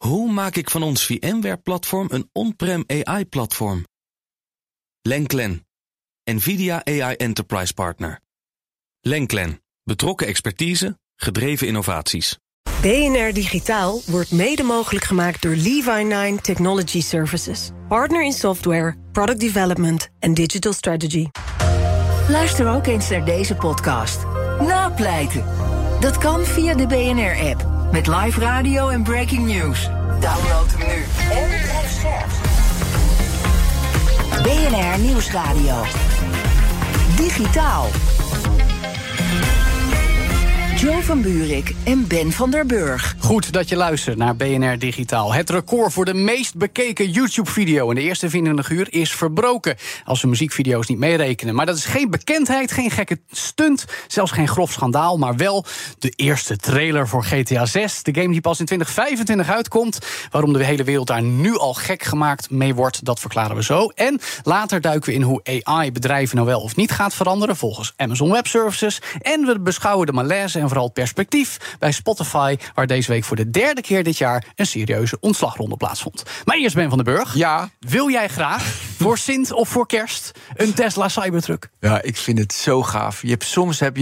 Hoe maak ik van ons VMware-platform een on-prem AI-platform? Lenklen, NVIDIA AI Enterprise Partner. Lenklen, betrokken expertise, gedreven innovaties. BNR Digitaal wordt mede mogelijk gemaakt door Levi9 Technology Services. Partner in software, product development en digital strategy. Luister ook eens naar deze podcast. Napleiten. Dat kan via de BNR-app. Met live radio en breaking news. Download hem nu en blijf scherp. BNR Nieuwsradio. Digitaal. Jo van Buurik en Ben van der Burg. Goed dat je luistert naar BNR Digitaal. Het record voor de meest bekeken YouTube-video in de eerste 24 uur is verbroken. Als we muziekvideo's niet meerekenen. Maar dat is geen bekendheid, geen gekke stunt, zelfs geen grof schandaal, maar wel de eerste trailer voor GTA 6. De game die pas in 2025 uitkomt. Waarom de hele wereld daar nu al gek gemaakt mee wordt, dat verklaren we zo. En later duiken we in hoe AI bedrijven nou wel of niet gaat veranderen, volgens Amazon Web Services. En we beschouwen de malaise en vooral het perspectief bij Spotify, waar deze week voor de derde keer dit jaar een serieuze ontslagronde plaatsvond. Maar eerst Ben van den Burg. Ja. Wil jij graag voor Sint of voor Kerst een Tesla Cybertruck? Ja, ik vind het zo gaaf. Soms heb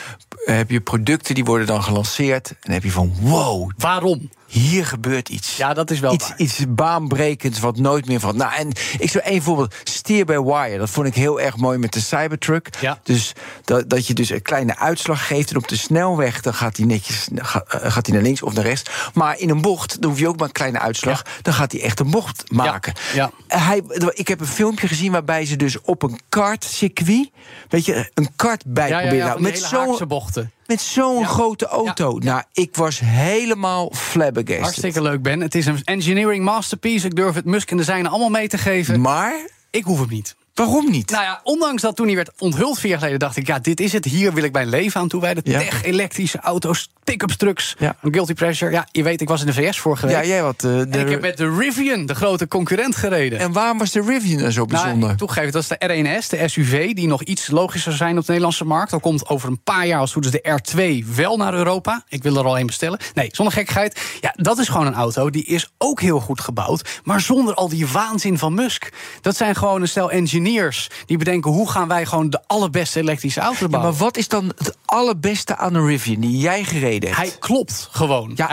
je producten die worden dan gelanceerd en dan heb je van wow. Waarom? Hier gebeurt iets. Ja, dat is wel iets baanbrekends wat nooit meer van. Nou, en ik zou één voorbeeld. Steer-by-wire. Dat vond ik heel erg mooi met de Cybertruck. Ja. Dus dat je dus een kleine uitslag geeft. En op de snelweg dan gaat hij netjes gaat hij naar links of naar rechts. Maar in een bocht, dan hoef je ook maar een kleine uitslag. Ja. Dan gaat hij echt een bocht maken. Ja. Ik heb een filmpje gezien waarbij ze dus op een kartcircuit, weet je, een kart bij proberen. Met zo'n bochten. Met zo'n grote auto. Nou, ik was helemaal flabbergasted. Hartstikke leuk, Ben. Het is een engineering masterpiece. Ik durf het Musk en de zijne allemaal mee te geven. Maar ik hoef hem niet. Waarom niet? Nou ja, ondanks dat toen hij werd onthuld 4 jaar geleden, dacht ik, ja, dit is het. Hier wil ik mijn leven aan toewijden. Tech-elektrische auto's, pick-up trucks, guilty pleasure. Ja, je weet, ik was in de VS vorige week. Ja, jij wat. En ik heb met de Rivian, de grote concurrent, gereden. En waarom was de Rivian dan zo bijzonder? Nou, toegeven, dat is de R1S, de SUV, die nog iets logischer zijn op de Nederlandse markt. Dan komt over een paar jaar, als het goed is, de R2 wel naar Europa. Ik wil er al een bestellen. Nee, zonder gekkigheid. Ja, dat is gewoon een auto, die is ook heel goed gebouwd, maar zonder al die waanzin van Musk. Dat zijn gewoon een stel engineers die bedenken, hoe gaan wij gewoon de allerbeste elektrische auto bouwen. Maar wat is dan het allerbeste aan een Rivian die jij gereden hebt? Hij klopt gewoon. Ja,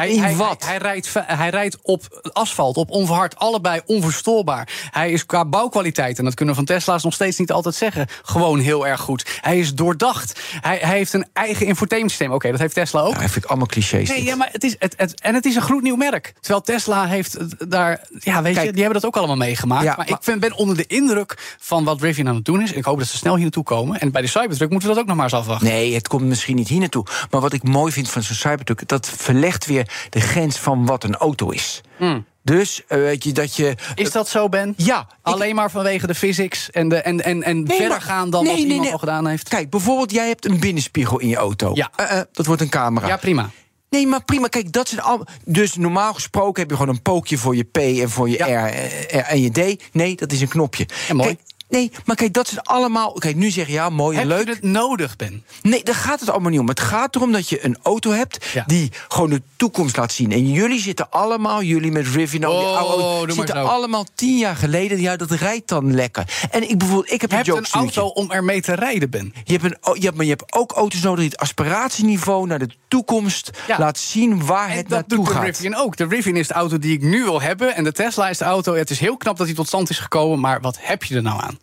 hij rijdt op asfalt, op onverhard, allebei onverstoorbaar. Hij is qua bouwkwaliteit, en dat kunnen we van Tesla's nog steeds niet altijd zeggen, gewoon heel erg goed. Hij is doordacht. Hij heeft een eigen infotainmentsysteem. Oké, dat heeft Tesla ook. Ja, dat vind ik allemaal clichés. Nee, ja, maar het is een gloednieuw merk. Terwijl Tesla heeft daar, ja, weet je, die hebben dat ook allemaal meegemaakt. Ja, maar ik ben onder de indruk van wat Rivian aan het doen is. En ik hoop dat ze snel hier naartoe komen. En bij de Cybertruck moeten we dat ook nog maar eens afwachten. Nee, het komt misschien niet hier naartoe. Maar wat ik mooi vind van zo'n Cybertruck, dat verlegt weer de grens van wat een auto is. Dus weet je dat je. Is dat zo, Ben? Ja. Alleen maar vanwege de physics en verder gaan dan wat iemand al gedaan heeft? Kijk, bijvoorbeeld, jij hebt een binnenspiegel in je auto. Ja. Dat wordt een camera. Ja, prima. Nee, maar prima. Kijk, dat zijn al. Dus normaal gesproken heb je gewoon een pookje voor je P en voor je R en je D. Nee, dat is een knopje. Ja, mooi. Kijk, nee, maar kijk, dat zijn allemaal. Kijk, nu zeg je ja, mooi en leuk. Heb je het nodig, Ben? Nee, daar gaat het allemaal niet om. Het gaat erom dat je een auto hebt die gewoon de toekomst laat zien. En jullie zitten allemaal, jullie met Rivian, zitten allemaal 10 jaar geleden. Ja, dat rijdt dan lekker. En ik heb een auto om ermee te rijden, Ben. Maar je hebt ook auto's nodig die het aspiratieniveau naar de toekomst laat zien waar het naartoe gaat. Dat doet de Rivian ook. De Rivian is de auto die ik nu wil hebben. En de Tesla is de auto. Het is heel knap dat hij tot stand is gekomen. Maar wat heb je er nou aan?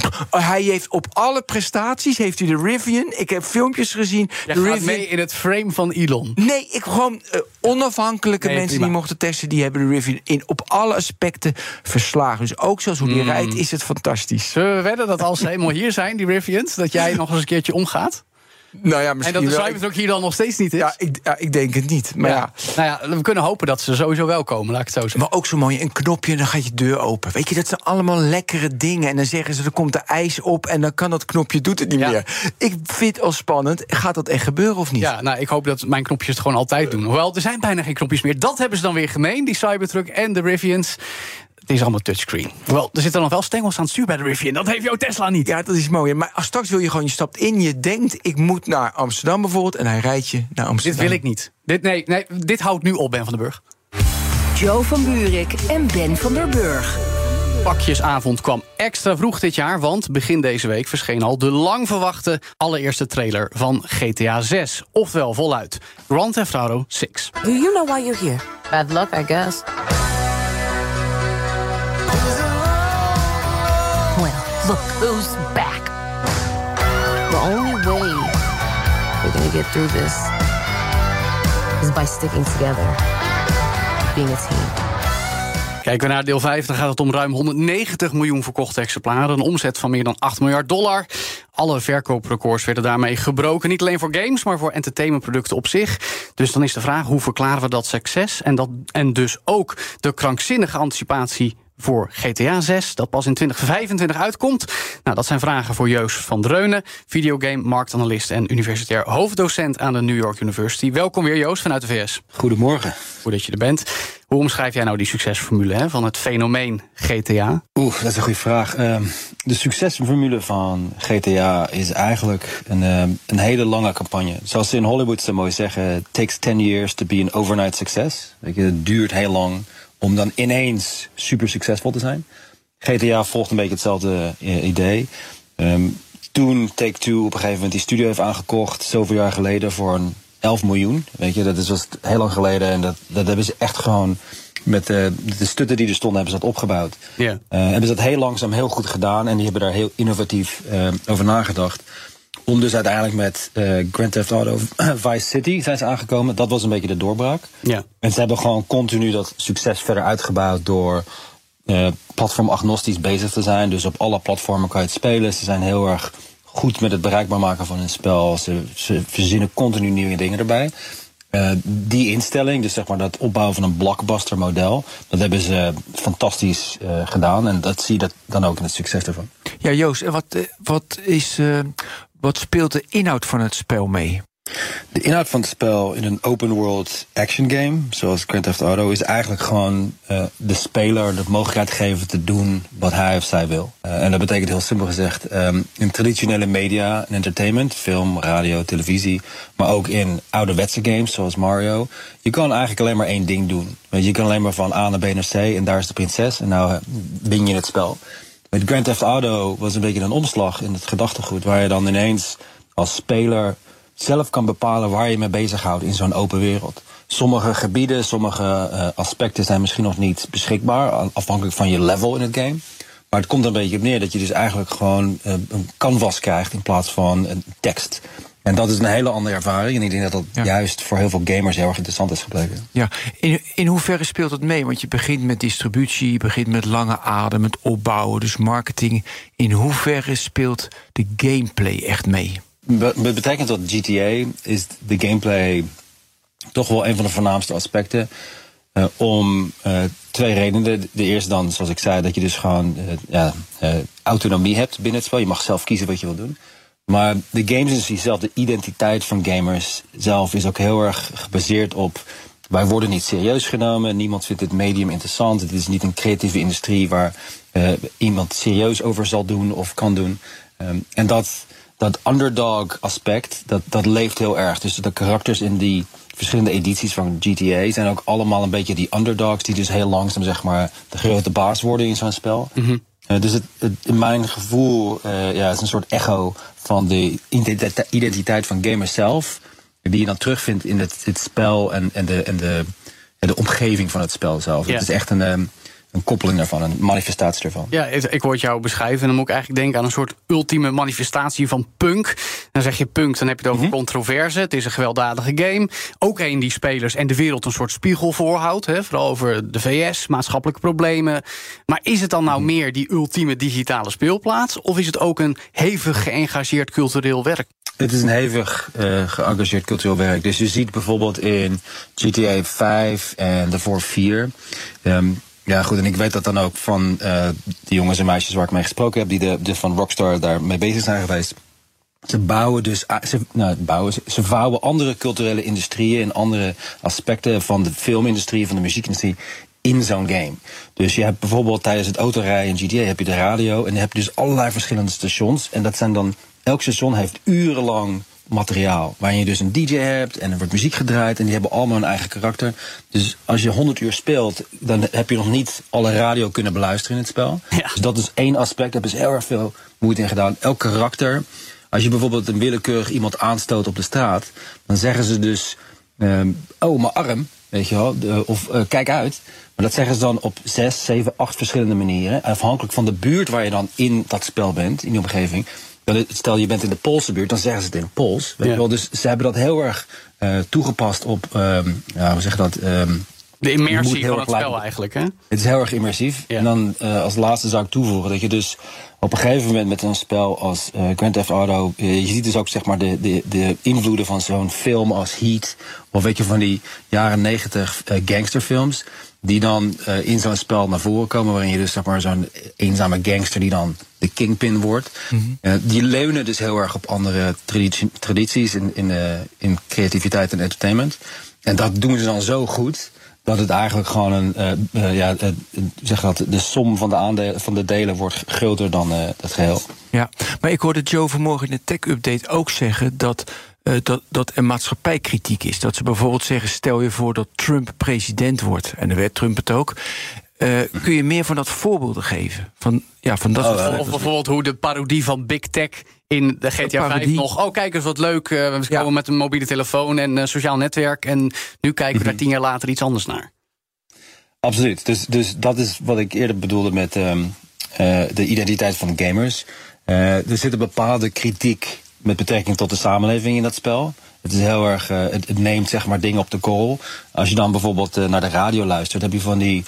Hij heeft op alle prestaties heeft hij de Rivian. Ik heb filmpjes gezien. Jij gaat mee in het frame van Elon. Nee, onafhankelijke mensen die mochten testen, die hebben de Rivian op alle aspecten verslagen. Dus ook zoals hoe die rijdt, is het fantastisch. Zullen we wedden dat als ze helemaal hier zijn, die Rivians, dat jij nog eens een keertje omgaat? Nou ja, misschien en dat de Cybertruck hier dan nog steeds niet is? Ja, ik denk het niet. Maar Nou ja, we kunnen hopen dat ze sowieso wel komen, laat ik het zo zeggen. Maar ook zo mooi, een knopje en dan gaat je deur open. Weet je, dat zijn allemaal lekkere dingen. En dan zeggen ze, er komt er ijs op en dan kan dat knopje, doet het niet meer. Ik vind het al spannend. Gaat dat echt gebeuren of niet? Ja, nou, ik hoop dat mijn knopjes het gewoon altijd doen. Hoewel, er zijn bijna geen knopjes meer. Dat hebben ze dan weer gemeen, die Cybertruck en de Rivians. Het is allemaal touchscreen. Wel, er zitten nog wel stengels aan het stuur bij de Rivian. Dat heeft jouw Tesla niet. Ja, dat is mooi. Maar straks wil je gewoon, je stapt in, je denkt, ik moet naar Amsterdam bijvoorbeeld, en hij rijdt je naar Amsterdam. Dit wil ik niet. Dit houdt nu op, Ben van den Burg. Joe van Buurik en Ben van der Burg. Pakjesavond kwam extra vroeg dit jaar, want begin deze week verscheen al de lang verwachte allereerste trailer van GTA 6. Oftewel voluit Grand Theft Auto 6. Do you know why you're here? Bad luck, I guess. Well, look who's back. The only way we're gonna get through this is by sticking together, being a team. Kijken we naar deel 5, dan gaat het om ruim 190 miljoen verkochte exemplaren. Een omzet van meer dan $8 miljard. Alle verkooprecords werden daarmee gebroken. Niet alleen voor games, maar voor entertainmentproducten op zich. Dus dan is de vraag, hoe verklaren we dat succes? En dus ook de krankzinnige anticipatie voor GTA 6, dat pas in 2025 uitkomt. Nou, dat zijn vragen voor Joost van Dreunen, videogame, marktanalist en universitair hoofddocent aan de New York University. Welkom weer, Joost, vanuit de VS. Goedemorgen. Goed dat je er bent. Hoe omschrijf jij nou die succesformule van het fenomeen GTA? Dat is een goede vraag. De succesformule van GTA is eigenlijk een hele lange campagne. Zoals ze in Hollywood zo mooi zeggen, it takes 10 years to be an overnight success. Het duurt heel lang om dan ineens super succesvol te zijn. GTA volgt een beetje hetzelfde idee. Toen Take-Two op een gegeven moment die studio heeft aangekocht, zoveel jaar geleden, voor een 11 miljoen. Weet je, dat was heel lang geleden. En dat hebben ze echt gewoon met de stutten die er stonden, hebben ze dat opgebouwd. Yeah. Hebben ze dat heel langzaam heel goed gedaan. En die hebben daar heel innovatief over nagedacht. Om dus uiteindelijk met Grand Theft Auto Vice City zijn ze aangekomen. Dat was een beetje de doorbraak. Yeah. En ze hebben gewoon continu dat succes verder uitgebouwd door platformagnostisch bezig te zijn. Dus op alle platformen kan je het spelen. Ze zijn heel erg goed met het bereikbaar maken van hun spel. Ze verzinnen continu nieuwe dingen erbij. Die instelling, dus zeg maar dat opbouwen van een blockbuster model, dat hebben ze fantastisch gedaan. En dat zie je dan ook in het succes ervan. Ja, Joost, wat speelt de inhoud van het spel mee? De inhoud van het spel in een open world action game, zoals Grand Theft Auto, is eigenlijk gewoon de speler de mogelijkheid geven te doen wat hij of zij wil. En dat betekent heel simpel gezegd, in traditionele media en entertainment, film, radio, televisie, maar ook in ouderwetse games zoals Mario, je kan eigenlijk alleen maar één ding doen. Je kan alleen maar van A naar B naar C en daar is de prinses en nou win je het spel. Met Grand Theft Auto was een beetje een omslag in het gedachtegoed, waar je dan ineens als speler zelf kan bepalen waar je mee bezighoudt in zo'n open wereld. Sommige gebieden, sommige aspecten zijn misschien nog niet beschikbaar, afhankelijk van je level in het game. Maar het komt er een beetje op neer dat je dus eigenlijk gewoon een canvas krijgt in plaats van een tekst. En dat is een hele andere ervaring. En ik denk dat juist voor heel veel gamers heel erg interessant is gebleken. Ja, in hoeverre speelt het mee? Want je begint met distributie, je begint met lange adem, met opbouwen, dus marketing. In hoeverre speelt de gameplay echt mee? Dat betekent dat GTA is de gameplay toch wel een van de voornaamste aspecten. Om twee redenen. De eerste dan, zoals ik zei, dat je dus gewoon autonomie hebt binnen het spel. Je mag zelf kiezen wat je wil doen. Maar de gamesindustrie zelf, de identiteit van gamers zelf, is ook heel erg gebaseerd op: wij worden niet serieus genomen, niemand vindt dit medium interessant. Het is niet een creatieve industrie waar iemand serieus over zal doen of kan doen. En dat underdog aspect, dat leeft heel erg. Dus de karakters in die verschillende edities van GTA zijn ook allemaal een beetje die underdogs die dus heel langzaam zeg maar de grote baas worden in zo'n spel. Mm-hmm. Dus in mijn gevoel is een soort echo van de identiteit van gamers zelf, die je dan terugvindt in het spel en de omgeving van het spel zelf. Yeah. Het is echt een koppeling daarvan, een manifestatie ervan. Ja, ik hoor het jou beschrijven en dan moet ik eigenlijk denken aan een soort ultieme manifestatie van punk. Dan zeg je punk, dan heb je het over controverse. Het is een gewelddadige game. Ook een die spelers en de wereld een soort spiegel voorhoudt. Vooral over de VS, maatschappelijke problemen. Maar is het dan nou meer die ultieme digitale speelplaats? Of is het ook een hevig geëngageerd cultureel werk? Het is een hevig geëngageerd cultureel werk. Dus je ziet bijvoorbeeld in GTA 5 en daarvoor 4... ja, goed, en ik weet dat dan ook van de jongens en meisjes waar ik mee gesproken heb, die van Rockstar daar mee bezig zijn geweest. Ze bouwen dus, ze vouwen andere culturele industrieën en andere aspecten van de filmindustrie, van de muziekindustrie in zo'n game. Dus je hebt bijvoorbeeld tijdens het autorijden in GTA heb je de radio en je hebt dus allerlei verschillende stations. En dat zijn dan, elk station heeft urenlang materiaal. Waarin je dus een DJ hebt en er wordt muziek gedraaid en die hebben allemaal een eigen karakter. Dus als je 100 uur speelt, dan heb je nog niet alle radio kunnen beluisteren in het spel. Ja. Dus dat is één aspect, daar hebben ze heel erg veel moeite in gedaan. Elk karakter, als je bijvoorbeeld een willekeurig iemand aanstoot op de straat, dan zeggen ze dus, oh, mijn arm, weet je wel, of kijk uit. Maar dat zeggen ze dan op 6, 7, 8 verschillende manieren. Afhankelijk van de buurt waar je dan in dat spel bent, in die omgeving. Stel je bent in de Poolse buurt, dan zeggen ze het in Pools. Weet je wel? Dus ze hebben dat heel erg toegepast op, hoe zeg je dat? De immersie van het spel eigenlijk, hè? Het is heel erg immersief. Ja. En dan als laatste zou ik toevoegen dat je dus op een gegeven moment met een spel als Grand Theft Auto, je ziet dus ook zeg maar de invloeden van zo'n film als Heat, of weet je, van die jaren 90 gangsterfilms, die dan in zo'n spel naar voren komen, waarin je dus zeg maar zo'n eenzame gangster die dan de kingpin wordt. Mm-hmm. Die leunen dus heel erg op andere tradities in creativiteit en entertainment. En dat doen ze dan zo goed dat het eigenlijk gewoon de som van de delen wordt groter dan het geheel. Ja, maar ik hoorde Joe vanmorgen in de Tech-update ook zeggen dat er maatschappijkritiek is. Dat ze bijvoorbeeld zeggen, stel je voor dat Trump president wordt. En dan werd Trump het ook. Kun je meer van dat voorbeelden geven? Of bijvoorbeeld hoe de parodie van Big Tech in de GTA 5 nog... oh, kijk eens wat leuk, we komen met een mobiele telefoon en sociaal netwerk. En nu kijken we daar 10 jaar later iets anders naar. Absoluut. Dus dat is wat ik eerder bedoelde met de identiteit van gamers. Er zit een bepaalde kritiek met betrekking tot de samenleving in dat spel. Het is heel erg, het neemt zeg maar dingen op de korrel. Als je dan bijvoorbeeld naar de radio luistert, heb je van die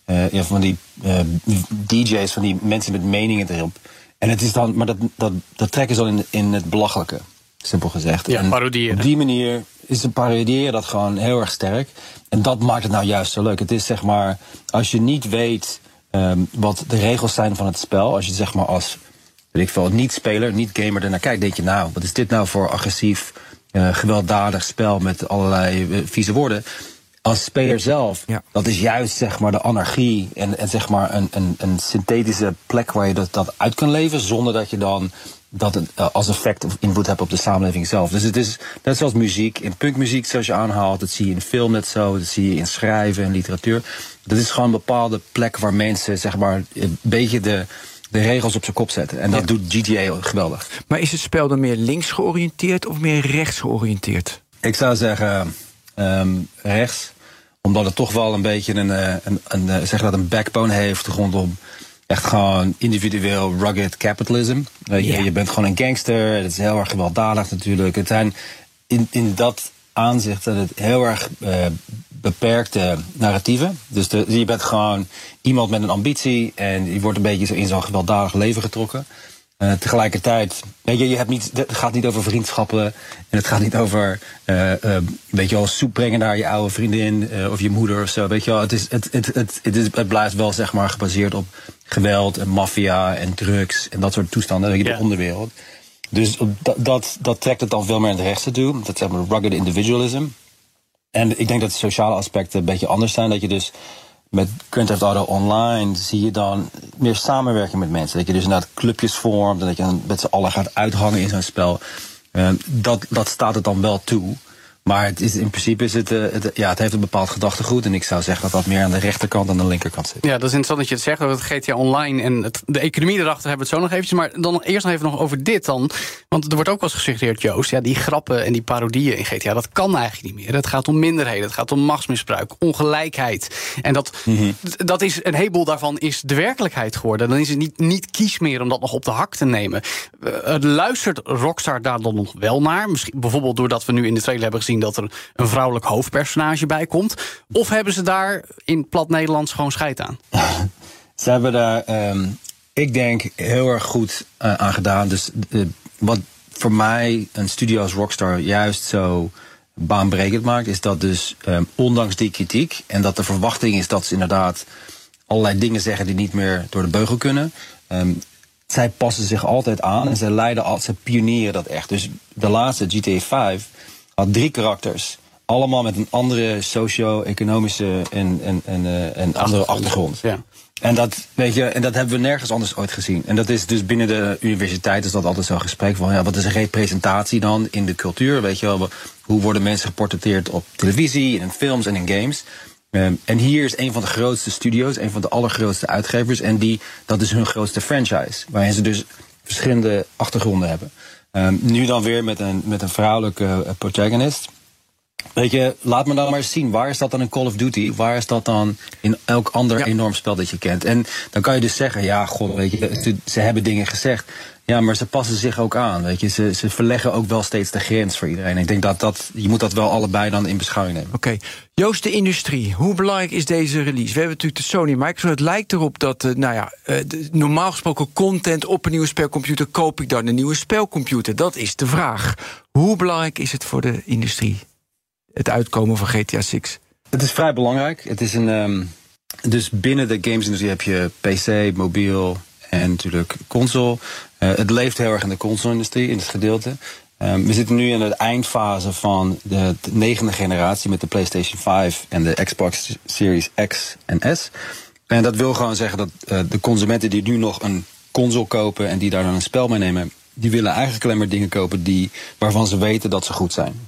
DJ's, van die mensen met meningen erop. En het is dan, maar dat trekken ze dan in het belachelijke, simpel gezegd. Ja, parodiëren. Op die manier is een parodiëren dat gewoon heel erg sterk. En dat maakt het nou juist zo leuk. Het is zeg maar, als je niet weet wat de regels zijn van het spel, als je zeg maar als, weet ik veel, niet-speler, niet-gamer ernaar kijkt, denk je, nou, wat is dit nou voor agressief, gewelddadig spel met allerlei vieze woorden. Als speler zelf, dat is juist zeg maar de anarchie en zeg maar een synthetische plek waar je dat uit kan leven, zonder dat je dan dat het als effect of invloed hebt op de samenleving zelf. Dus het is net zoals muziek, in punkmuziek zoals je aanhaalt, dat zie je in film net zo, dat zie je in schrijven en literatuur. Dat is gewoon een bepaalde plek waar mensen zeg maar een beetje de regels op zijn kop zetten. En dat doet GTA geweldig. Maar is het spel dan meer links georiënteerd of meer rechts georiënteerd? Ik zou zeggen rechts, omdat het toch wel een beetje een backbone heeft rondom echt gewoon individueel rugged capitalism. Je bent gewoon een gangster, het is heel erg gewelddadig natuurlijk. Het zijn in dat aanzicht dat het heel erg beperkte narratieven. Dus je bent gewoon iemand met een ambitie en je wordt een beetje in zo'n gewelddadig leven getrokken. Tegelijkertijd, het gaat niet over vriendschappen en het gaat niet over weet je wel, soep brengen naar je oude vriendin of je moeder of zo. Weet je wel, het blijft wel zeg maar gebaseerd op geweld en maffia en drugs en dat soort toestanden, de onderwereld. Dus dat trekt het dan veel meer in het rechtse toe. Dat is zeg maar rugged individualism. En ik denk dat de sociale aspecten een beetje anders zijn. Dat je dus met Grand Theft Auto Online zie je dan meer samenwerking met mensen. Dat je dus inderdaad clubjes vormt en dat je dan met z'n allen gaat uithangen in zo'n spel. Dat staat het dan wel toe. Maar het is, in principe is het heeft een bepaald gedachtegoed. En ik zou zeggen dat dat meer aan de rechterkant dan aan de linkerkant zit. Ja, dat is interessant dat je het zegt over het GTA Online en de economie erachter hebben we het zo nog eventjes. Maar dan eerst nog even over dit dan. Want er wordt ook wel eens gesuggereerd, Joost, die grappen en die parodieën in GTA, dat kan eigenlijk niet meer. Het gaat om minderheden, het gaat om machtsmisbruik, ongelijkheid. En dat is, een heleboel daarvan is de werkelijkheid geworden. Dan is het niet kies meer om dat nog op de hak te nemen. Luistert Rockstar daar dan nog wel naar? Misschien bijvoorbeeld doordat we nu in de trailer hebben gezien dat er een vrouwelijk hoofdpersonage bij komt? Of hebben ze daar in plat Nederlands gewoon scheid aan? Ze hebben daar, ik denk, heel erg goed aan gedaan. Dus wat voor mij een studio als Rockstar juist zo baanbrekend maakt, is dat dus ondanks die kritiek en dat de verwachting is dat ze inderdaad allerlei dingen zeggen die niet meer door de beugel kunnen, zij passen zich altijd aan en ze pionieren dat echt. Dus de laatste GTA 5 had 3 karakters. Allemaal met een andere socio-economische en andere achtergrond. Ja. En dat, weet je, en dat hebben we nergens anders ooit gezien. En dat is dus binnen de universiteit is dat altijd zo'n gesprek van, ja, wat is een representatie dan in de cultuur? Weet je wel, hoe worden mensen geportretteerd op televisie, in films en in games? En hier is een van de grootste studio's, een van de allergrootste uitgevers. En dat is hun grootste franchise. Waarin ze dus verschillende achtergronden hebben. Nu dan weer met een vrouwelijke protagonist. Weet je, laat me dan maar eens zien. Waar is dat dan in Call of Duty? Waar is dat dan in elk ander enorm spel dat je kent? En dan kan je dus zeggen, ja, god, weet je, ze hebben dingen gezegd. Ja, maar ze passen zich ook aan, weet je. Ze verleggen ook wel steeds de grens voor iedereen. Ik denk je moet dat wel allebei dan in beschouwing nemen. Oké. Joost, de industrie. Hoe belangrijk is deze release? We hebben natuurlijk de Sony Microsoft. Het lijkt erop dat, normaal gesproken content op een nieuwe spelcomputer, koop ik dan een nieuwe spelcomputer? Dat is de vraag. Hoe belangrijk is het voor de industrie? Het uitkomen van GTA 6? Het is vrij belangrijk. Het is dus binnen de gamesindustrie heb je PC, mobiel en natuurlijk console. Het leeft heel erg in de console-industrie, in het gedeelte. We zitten nu in de eindfase van de 9e generatie met de PlayStation 5 en de Xbox Series X en S. En dat wil gewoon zeggen dat de consumenten die nu nog een console kopen en die daar dan een spel mee nemen, die willen eigenlijk alleen maar dingen kopen waarvan ze weten dat ze goed zijn.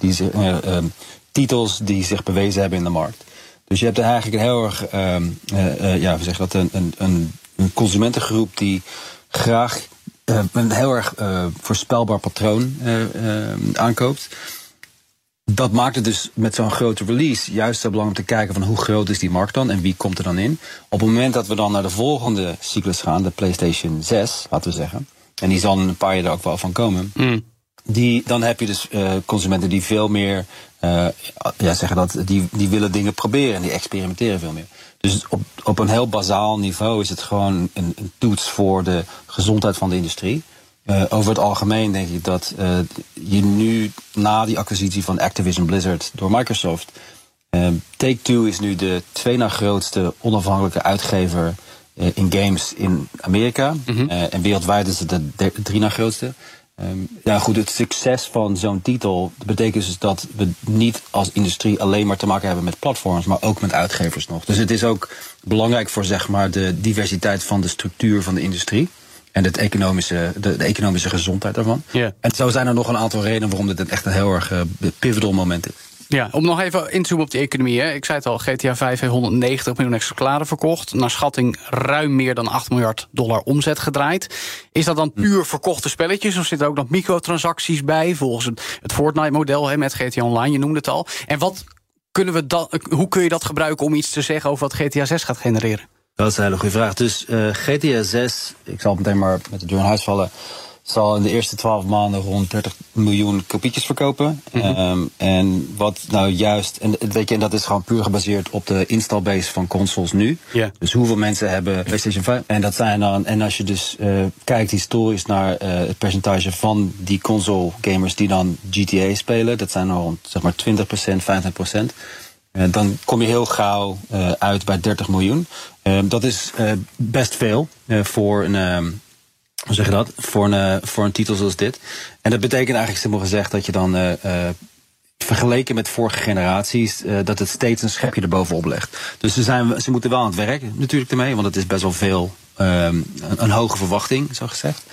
Titels die zich bewezen hebben in de markt. Dus je hebt er eigenlijk een heel erg, we zeggen dat, een consumentengroep die graag een heel erg voorspelbaar patroon aankoopt. Dat maakt het dus met zo'n grote release juist zo belangrijk om te kijken van hoe groot is die markt dan en wie komt er dan in. Op het moment dat we dan naar de volgende cyclus gaan, de PlayStation 6, laten we zeggen, en die zal een paar jaar er ook wel van komen, dan heb je dus consumenten die veel meer zeggen dat die willen dingen proberen en die experimenteren veel meer. Dus op een heel bazaal niveau is het gewoon een toets voor de gezondheid van de industrie. Over het algemeen denk ik dat je nu na die acquisitie van Activision Blizzard door Microsoft, Take-Two is nu de 2 na grootste onafhankelijke uitgever in games in Amerika. En wereldwijd is het de 3 na grootste. Het succes van zo'n titel betekent dus dat we niet als industrie alleen maar te maken hebben met platforms, maar ook met uitgevers nog. Dus het is ook belangrijk voor, zeg maar, de diversiteit van de structuur van de industrie en de economische gezondheid daarvan. Yeah. En zo zijn er nog een aantal redenen waarom dit echt een heel erg pivotal moment is. Ja, om nog even in te zoomen op die economie. Hè. Ik zei het al, GTA 5 heeft 190 miljoen exemplaren verkocht. Naar schatting ruim meer dan $8 miljard omzet gedraaid. Is dat dan puur verkochte spelletjes? Of zitten ook nog microtransacties bij? Volgens het Fortnite-model met GTA Online, je noemde het al. En hoe kun je dat gebruiken om iets te zeggen over wat GTA 6 gaat genereren? Dat is een hele goede vraag. Dus GTA 6, ik zal meteen maar met de deur in huis vallen, zal in de eerste 12 maanden rond 30 miljoen kopietjes verkopen. En wat nou juist, en dat is gewoon puur gebaseerd op de installbase van consoles nu. Yeah. Dus hoeveel mensen hebben PlayStation 5? En dat zijn dan, en als je dus kijkt historisch naar het percentage van die console gamers die dan GTA spelen, dat zijn rond zeg maar 20%, 15%. Dan kom je heel gauw uit bij 30 miljoen. Dat is best veel voor een hoe zeg je dat? Voor een titel zoals dit. En dat betekent eigenlijk simpel gezegd dat je dan vergeleken met vorige generaties dat het steeds een schepje erbovenop legt. Dus ze moeten wel aan het werk natuurlijk ermee, want het is best wel veel een hoge verwachting, zo gezegd.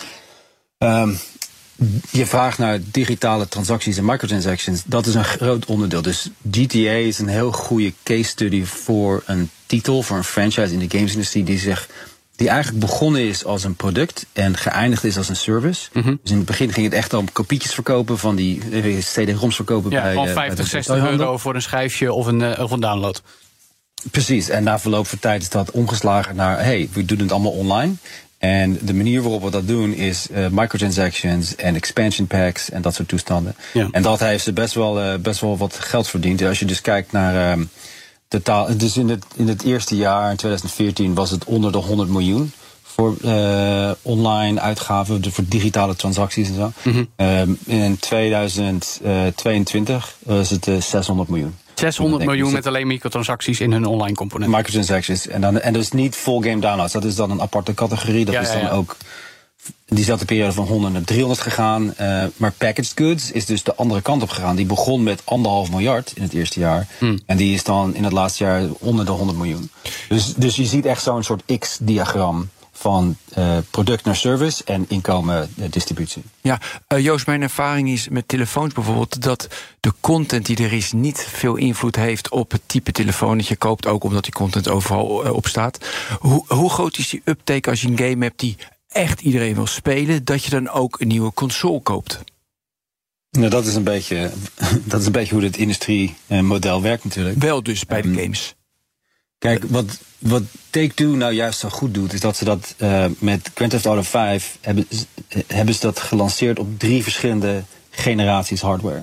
Je vraagt naar digitale transacties en microtransactions. Dat is een groot onderdeel. Dus GTA is een heel goede case study voor een titel, voor een franchise in de gamesindustrie die eigenlijk begonnen is als een product en geëindigd is als een service. Dus in het begin ging het echt om kopietjes verkopen van die CD-ROMs verkopen. Ja, van 50, 60 euro voor een schijfje of een download. Precies, en na verloop van tijd is dat omgeslagen naar, we doen het allemaal online. En de manier waarop we dat doen is microtransactions en expansion packs en dat soort toestanden. Ja. En dat heeft ze best wel wat geld verdiend. Als je dus kijkt naar totaal, dus in het eerste jaar, in 2014, was het onder de 100 miljoen voor online uitgaven, voor digitale transacties en zo. In 2022 was het 600 miljoen. 600 miljoen met alleen microtransacties in hun online component. Microtransactions. En dus niet full game downloads. Dat is dan een aparte categorie. Dat is dan ook diezelfde periode van 100 naar 300 gegaan. Maar packaged goods is dus de andere kant op gegaan. Die begon met 1,5 miljard in het eerste jaar. En die is dan in het laatste jaar onder de 100 miljoen. Dus je ziet echt zo'n soort X-diagram van product naar service en inkomen distributie. Ja, Joost, mijn ervaring is met telefoons bijvoorbeeld dat de content die er is niet veel invloed heeft op het type telefoon dat je koopt, ook omdat die content overal op staat. Hoe groot is die uptake als je een game hebt die echt iedereen wil spelen, dat je dan ook een nieuwe console koopt? Nou, dat is een beetje hoe dit industriemodel werkt natuurlijk. Wel dus bij de games. Kijk, wat Take-Two nou juist zo goed doet, is dat ze dat met Grand Theft Auto 5 hebben ze dat gelanceerd op 3 verschillende generaties hardware.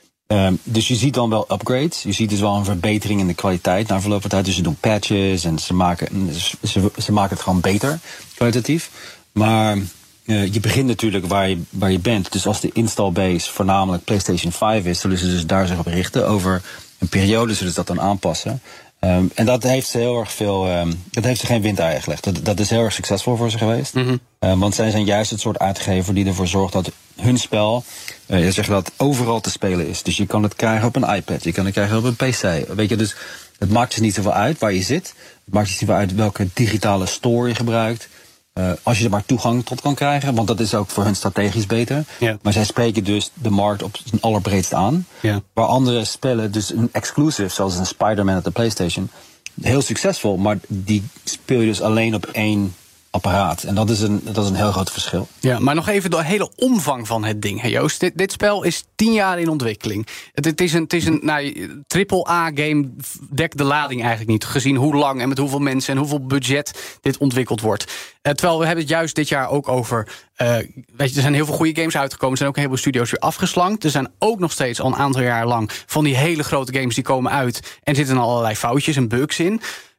Dus je ziet dan wel upgrades. Je ziet dus wel een verbetering in de kwaliteit na verloop van tijd. Dus ze doen patches en ze maken het gewoon beter, kwalitatief. Maar je begint natuurlijk waar je bent. Dus als de install base voornamelijk PlayStation 5 is, zullen ze dus daar zich op richten. Over een periode zullen ze dat dan aanpassen. En dat heeft ze heel erg veel. Dat heeft ze geen windeieren gelegd. Dat is heel erg succesvol voor ze geweest. Want zij zijn juist het soort uitgever die ervoor zorgt dat hun spel dat overal te spelen is. Dus je kan het krijgen op een iPad, je kan het krijgen op een PC. Weet je, dus het maakt dus niet zoveel uit waar je zit. Het maakt dus niet zoveel uit welke digitale store je gebruikt. Als je er maar toegang tot kan krijgen, want dat is ook voor hun strategisch beter. Ja. Maar zij spreken dus de markt op zijn allerbreedst aan. Ja. Waar andere spellen, dus een exclusive, zoals een Spider-Man op de PlayStation, heel succesvol, maar die speel je dus alleen op 1 apparaat. En dat is een heel groot verschil. Ja, maar nog even de hele omvang van het ding, hè Joost. Dit spel is 10 jaar in ontwikkeling. Het is een AAA-game, dekt de lading eigenlijk niet. Gezien hoe lang en met hoeveel mensen en hoeveel budget dit ontwikkeld wordt. Terwijl we hebben het juist dit jaar ook over. Er zijn heel veel goede games uitgekomen. Er zijn ook een heleboel studio's weer afgeslankt. Er zijn ook nog steeds al een aantal jaar lang van die hele grote games die komen uit. En er zitten al allerlei foutjes en bugs in.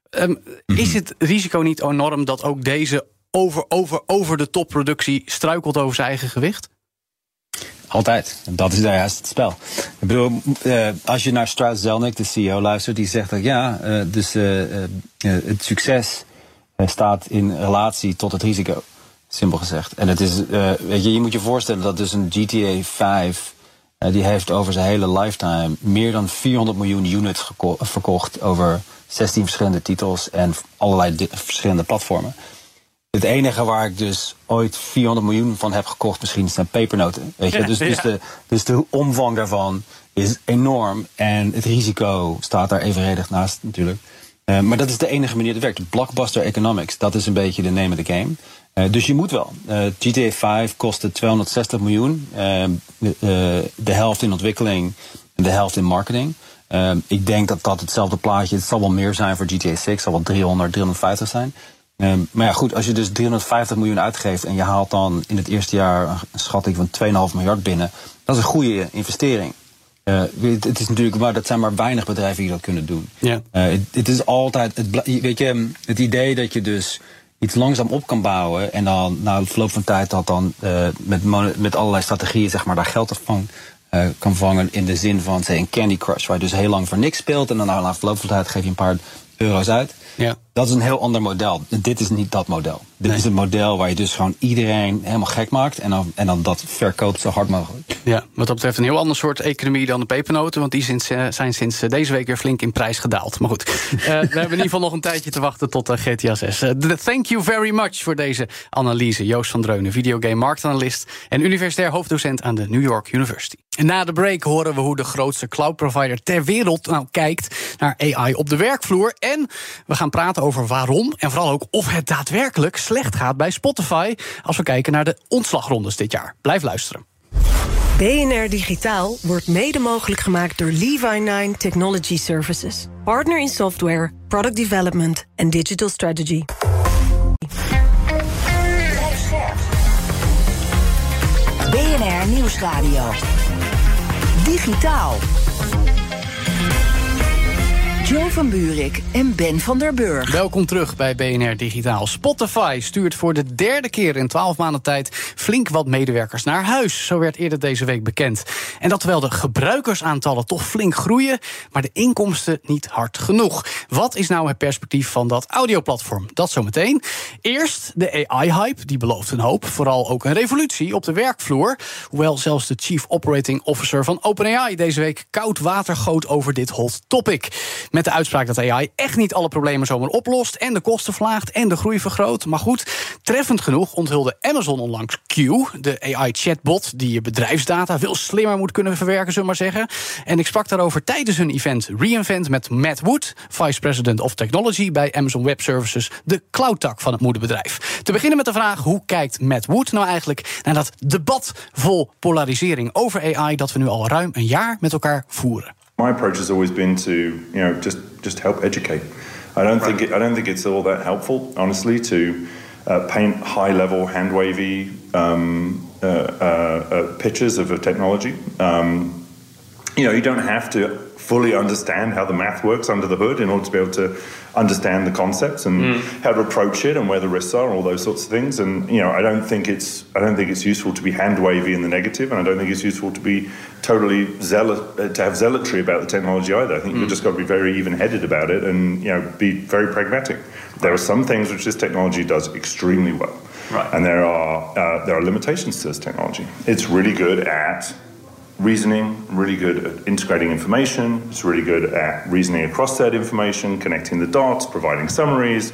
Is het risico niet enorm dat ook deze over de top productie struikelt over zijn eigen gewicht? Altijd. Dat is daar juist het spel. Ik bedoel, als je naar Strauss Zelnick, de CEO, luistert, die zegt dat het succes staat in relatie tot het risico. Simpel gezegd. En het is, je moet je voorstellen dat dus een GTA 5, die heeft over zijn hele lifetime meer dan 400 miljoen units verkocht over 16 verschillende titels en allerlei verschillende platformen. Het enige waar ik dus ooit 400 miljoen van heb gekocht, misschien zijn pepernoten. Weet je? Dus de omvang daarvan is enorm. En het risico staat daar evenredig naast natuurlijk. Maar dat is de enige manier dat het werkt. Blockbuster economics, dat is een beetje de name of the game. Dus je moet wel. GTA 5 kostte 260 miljoen. De helft in ontwikkeling en de helft in marketing. Ik denk dat hetzelfde plaatje, het zal wel meer zijn voor GTA 6, zal wel 350 zijn. Maar ja, goed, als je dus 350 miljoen uitgeeft en je haalt dan in het eerste jaar een schatting van 2,5 miljard binnen, dat is een goede investering. Het is natuurlijk, maar dat zijn maar weinig bedrijven die dat kunnen doen. Ja. Het is altijd, het idee dat je dus iets langzaam op kan bouwen en dan na het verloop van tijd dat dan met allerlei strategieën zeg maar daar geld van kan vangen in de zin van een Candy Crush, waar je dus heel lang voor niks speelt en dan na verloop van tijd geef je een paar euro's uit. Ja. Dat is een heel ander model. Dit is niet dat model. Dit is een model waar je dus gewoon iedereen helemaal gek maakt en dan dat verkoopt zo hard mogelijk. Ja, wat dat betreft een heel ander soort economie dan de pepernoten, want die zijn sinds deze week weer flink in prijs gedaald. Maar goed, we hebben in ieder geval nog een tijdje te wachten tot GTA 6. Thank you very much voor deze analyse. Joost van Dreunen, videogame marktanalist en universitair hoofddocent aan de New York University. Na de break horen we hoe de grootste cloudprovider ter wereld nou kijkt naar AI op de werkvloer. En we gaan praten over waarom en vooral ook of het daadwerkelijk slecht gaat bij Spotify als we kijken naar de ontslagrondes dit jaar. Blijf luisteren. BNR Digitaal wordt mede mogelijk gemaakt door Levi9 Technology Services. Partner in software, product development en digital strategy. BNR Nieuwsradio. Digitaal. Jo van Buurik en Ben van der Burg. Welkom terug bij BNR Digitaal. Spotify stuurt voor de derde keer in 12 maanden tijd flink wat medewerkers naar huis. Zo werd eerder deze week bekend. En dat terwijl de gebruikersaantallen toch flink groeien, maar de inkomsten niet hard genoeg. Wat is nou het perspectief van dat audioplatform? Dat zometeen. Eerst de AI-hype, die belooft een hoop. Vooral ook een revolutie op de werkvloer. Hoewel zelfs de Chief Operating Officer van OpenAI deze week koud water goot over dit hot topic. Met de uitspraak dat AI echt niet alle problemen zomaar oplost en de kosten verlaagt en de groei vergroot. Maar goed, treffend genoeg onthulde Amazon onlangs Q, de AI-chatbot die je bedrijfsdata veel slimmer moet kunnen verwerken, zullen we maar zeggen. En ik sprak daarover tijdens hun event reInvent met Matt Wood, Vice President of Technology bij Amazon Web Services, de cloudtak van het moederbedrijf. Te beginnen met de vraag, hoe kijkt Matt Wood nou eigenlijk naar dat debat vol polarisering over AI dat we nu al ruim een jaar met elkaar voeren? My approach has always been to, just help educate. I don't think it's all that helpful, honestly, to paint high-level, hand-wavy pictures of a technology. You don't have to fully understand how the math works under the hood in order to be able to understand the concepts and how to approach it and where the risks are and all those sorts of things. And I don't think it's useful to be hand wavy in the negative, and I don't think it's useful to be totally to have zealotry about the technology either. I think you've just got to be very even-headed about it and be very pragmatic. There are some things which this technology does extremely well, right. And there are limitations to this technology. It's really good at reasoning, really good at integrating information. It's really good at reasoning across that information, connecting the dots, providing summaries.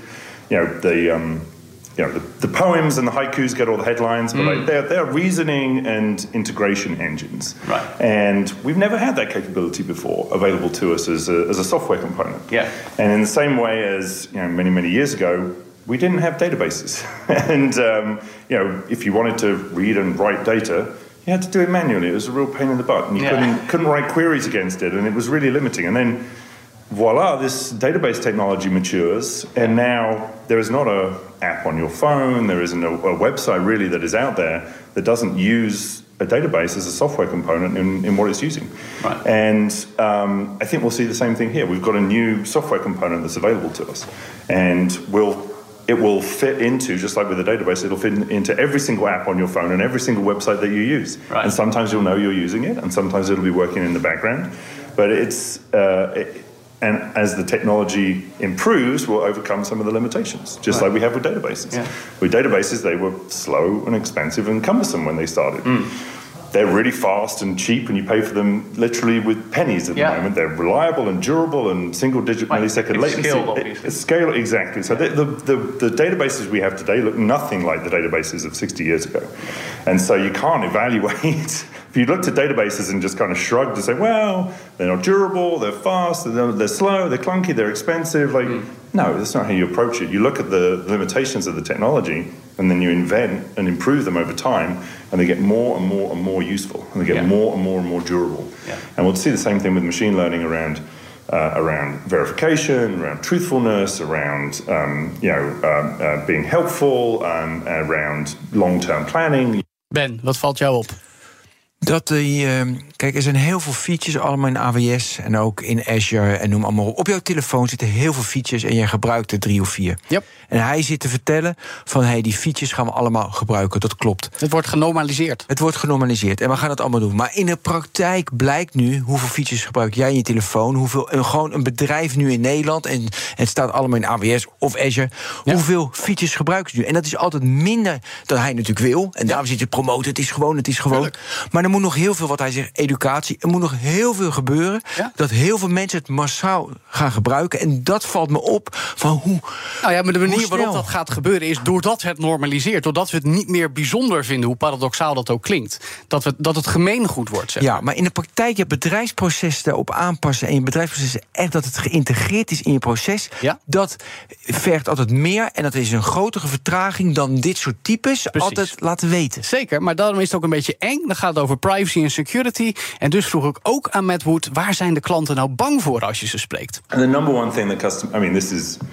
The poems and the haikus get all the headlines, but they're reasoning and integration engines. Right. And we've never had that capability before available to us as a software component. Yeah. And in the same way as many years ago, we didn't have databases. And if you wanted to read and write data, you had to do it manually. It was a real pain in the butt. And you couldn't write queries against it, and it was really limiting. And then, voila, this database technology matures, and now there is not an app on your phone, there isn't a website really that is out there that doesn't use a database as a software component in what it's using. Right. And I think we'll see the same thing here. We've got a new software component that's available to us. And it will fit into, just like with a database, it'll fit into every single app on your phone and every single website that you use. Right. And sometimes you'll know you're using it, and sometimes it'll be working in the background. But and as the technology improves, we'll overcome some of the limitations, just like we have with databases. Yeah. With databases, they were slow and expensive and cumbersome when they started. They're really fast and cheap, and you pay for them literally with pennies at the moment. They're reliable and durable and single-digit millisecond latency. Scaled, obviously. Scale, exactly. So the databases we have today look nothing like the databases of 60 years ago. And so you can't evaluate. If you looked at databases and just kind of shrugged and say, well, they're not durable, they're fast, they're slow, they're clunky, they're expensive. No, that's not how you approach it. You look at the limitations of the technology, and then you invent and improve them over time, and they get more and more and more useful, and they get more and more and more durable. Yeah. And we'll see the same thing with machine learning around verification, around truthfulness, around being helpful, around long-term planning. Ben, wat valt jou op? Kijk, er zijn heel veel features, allemaal in AWS en ook in Azure en noem allemaal op. Op jouw telefoon zitten heel veel features en jij gebruikt er 3 of 4. Yep. En hij zit te vertellen van, die features gaan we allemaal gebruiken. Dat klopt. Het wordt genormaliseerd. Het wordt genormaliseerd en we gaan het allemaal doen. Maar in de praktijk blijkt nu hoeveel features gebruik jij in je telefoon. Gewoon een bedrijf nu in Nederland, en het staat allemaal in AWS of Azure. Ja. Hoeveel features gebruiken ze nu? En dat is altijd minder dan hij natuurlijk wil. En daarom zit je te promoten, het is gewoon. Tuurlijk. Maar er moet nog heel veel, wat hij zegt, educatie. Er moet nog heel veel gebeuren. Ja? Dat heel veel mensen het massaal gaan gebruiken. En dat valt me op van hoe. Nou ja, maar de manier waarop dat gaat gebeuren is doordat het normaliseert. Doordat we het niet meer bijzonder vinden, hoe paradoxaal dat ook klinkt. Dat het gemeengoed wordt, zeg maar. Ja, maar in de praktijk je bedrijfsprocessen daarop aanpassen. En je bedrijfsprocessen echt dat het geïntegreerd is in je proces. Ja? Dat vergt altijd meer. En dat is een grotere vertraging dan dit soort types altijd laten weten. Zeker, maar daarom is het ook een beetje eng. Dan gaat het over privacy en security. En dus vroeg ik ook aan Matt Wood, waar zijn de klanten nou bang voor als je ze spreekt? And the number one thing that this is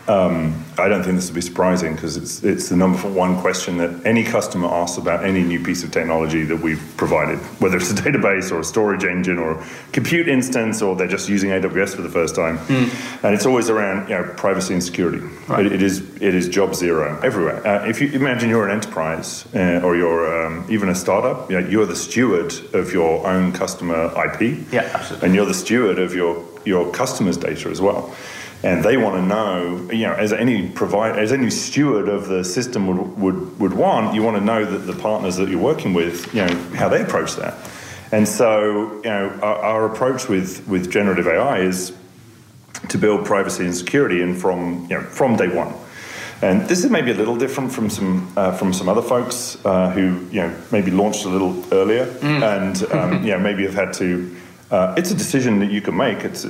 I don't think this will be surprising because it's the number one question that any customer asks about any new piece of technology that we've provided, whether it's a database or a storage engine or a compute instance, or they're just using AWS for the first time. And it's always around privacy and security. Right. It is job zero everywhere. If you imagine you're an enterprise or you're even a startup, you're the steward of your own customer IP. Yeah, absolutely. And you're the steward of your customers' data as well. And they want to know, as any steward of the system would want, you want to know that the partners that you're working with, how they approach that. And so, our approach with generative AI is to build privacy and security, and from day one. And this is maybe a little different from some other folks who maybe launched a little earlier, and maybe have had to. It's a decision that you can make. It's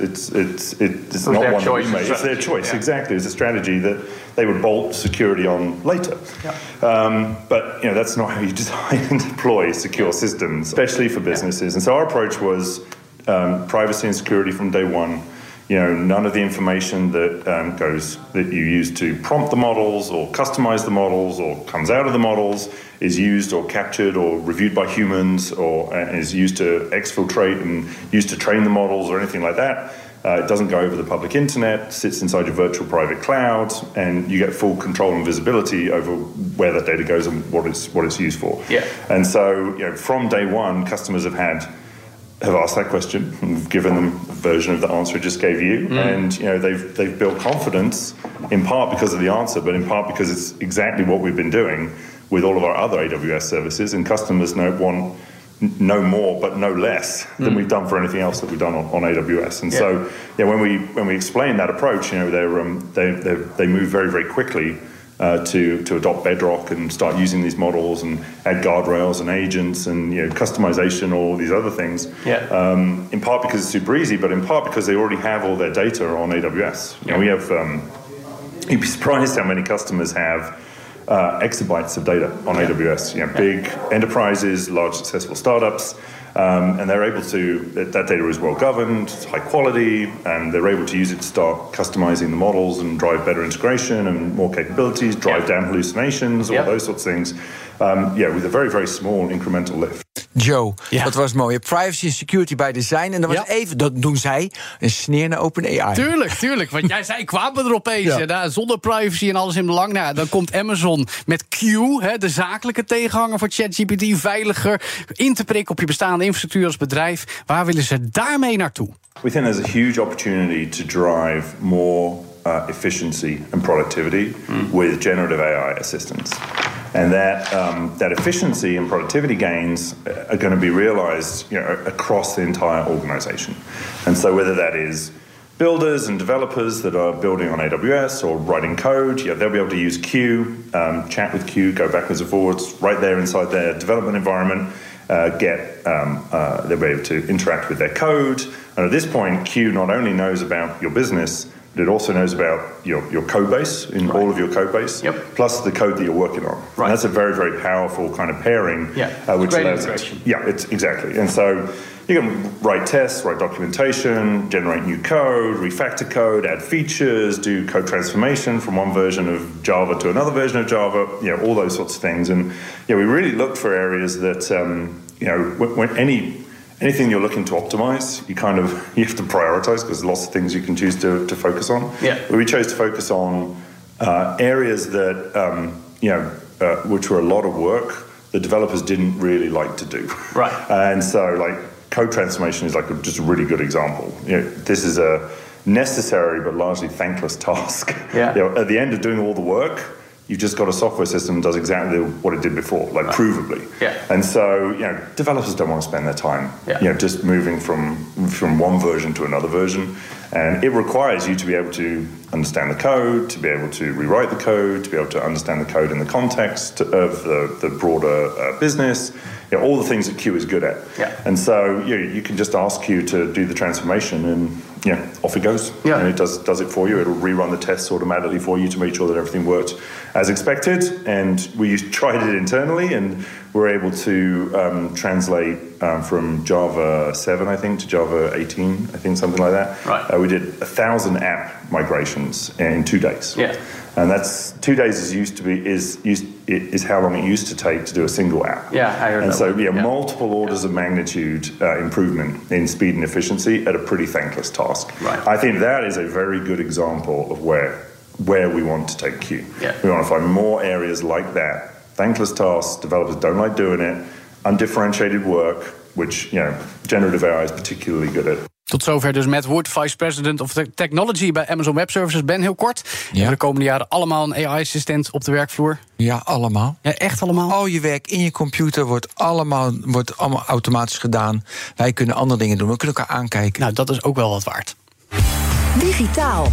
not one that we make. It's their choice, exactly. It's a strategy that they would bolt security on later. Yeah. But that's not how you design and deploy secure systems, especially for businesses. And so our approach was privacy and security from day one. None of the information that you use to prompt the models or customize the models or comes out of the models is used or captured or reviewed by humans or is used to exfiltrate and used to train the models or anything like that. It doesn't go over the public internet, sits inside your virtual private cloud, and you get full control and visibility over where that data goes and what it's used for. Yeah. And so, from day one, customers have asked that question and we've given them a version of the answer I just gave you. And they've built confidence in part because of the answer, but in part because it's exactly what we've been doing with all of our other AWS services, and customers want no more but no less than we've done for anything else that we've done on AWS. And so when we explain that approach, they move very, very quickly to adopt Bedrock and start using these models and add guardrails and agents and customization, all these other things. Yeah. In part because it's super easy, but in part because they already have all their data on AWS. We have. You'd be surprised how many customers have exabytes of data on AWS. Big enterprises, large successful startups. And they're able to, that data is well governed, it's high quality, and they're able to use it to start customizing the models and drive better integration and more capabilities, drive down hallucinations, all those sorts of things. With a very, very small incremental lift. Joe, dat was mooi. Privacy en security by design. En dat doen zij, een sneer naar OpenAI. Tuurlijk. Want jij zei, kwamen we er opeens. Zonder privacy en alles in belang. Nou, dan komt Amazon met Q, de zakelijke tegenhanger voor ChatGPT, veiliger in te prikken op je bestaande infrastructuur als bedrijf. Waar willen ze daarmee naartoe? We think there's a huge opportunity to drive more efficiency and productivity with generative AI assistance. And that efficiency and productivity gains are going to be realized across the entire organization. And so whether that is builders and developers that are building on AWS or writing code, they'll be able to use Q, chat with Q, go backwards and forwards right there inside their development environment. They'll be able to interact with their code. And at this point, Q not only knows about your business, but it also knows about your code base, all of your code base, plus the code that you're working on. Right. And that's a very, very powerful kind of pairing. Which great allows integration. It's exactly. And so you can write tests, write documentation, generate new code, refactor code, add features, do code transformation from one version of Java to another version of Java, all those sorts of things. And we really looked for areas that, when anything you're looking to optimize, you have to prioritize because there's lots of things you can choose to focus on. But we chose to focus on areas that, which were a lot of work the developers didn't really like to do. Right. And so, code transformation is just a really good example. This is a necessary but largely thankless task. At the end of doing all the work, you've just got a software system that does exactly what it did before, provably. And so, developers don't want to spend their time, just moving from one version to another version. And it requires you to be able to understand the code, to be able to rewrite the code, to be able to understand the code in the context of the broader business, all the things that Q is good at. And so you can just ask Q to do the transformation, and off it goes. And it does it for you. It'll rerun the tests automatically for you to make sure that everything worked as expected. And we tried it internally, and we're able to translate from Java 7, I think, to Java 18, I think, something like that. Right. We did 1,000 app migrations in 2 days. Yeah. And that's 2 days is how long it used to take to do a single app. Yeah, I heard and that. So multiple orders of magnitude improvement in speed and efficiency at a pretty thankless task. Right. I think that is a very good example of where we want to take Q. Yeah. We want to find more areas like that. Thankless tasks, developers don't like doing it. Undifferentiated work, which generative AI is particularly good at. Tot zover dus Matt Wood, Vice President of Technology bij Amazon Web Services. Ben, heel kort. Ja. De komende jaren allemaal een AI-assistent op de werkvloer? Ja, allemaal. Ja, echt allemaal? Al je werk in je computer wordt allemaal automatisch gedaan. Wij kunnen andere dingen doen. We kunnen elkaar aankijken. Nou, dat is ook wel wat waard. Digitaal.